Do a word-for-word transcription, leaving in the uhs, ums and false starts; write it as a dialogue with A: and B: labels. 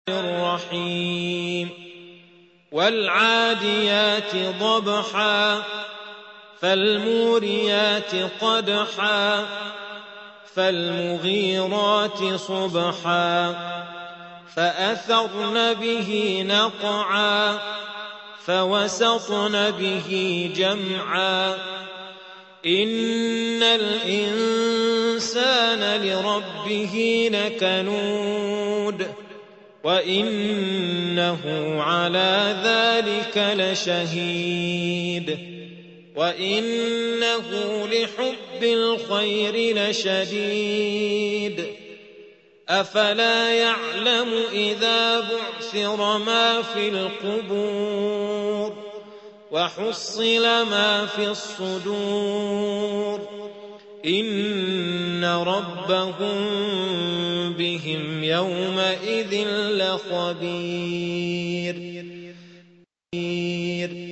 A: الرحيم والعاديات ضبحا فالموريات قدحا فالمغيرات صبحا فأثرن به نقعا فوسطن به جمعا إن الإنسان لربه لكنود وإنه على ذلك لشهيد وإنه لحب الخير لشديد أفلا يعلم إذا بعثر ما في القبور وحصل ما في الصدور إن ربهم بهم يومئذ لخبير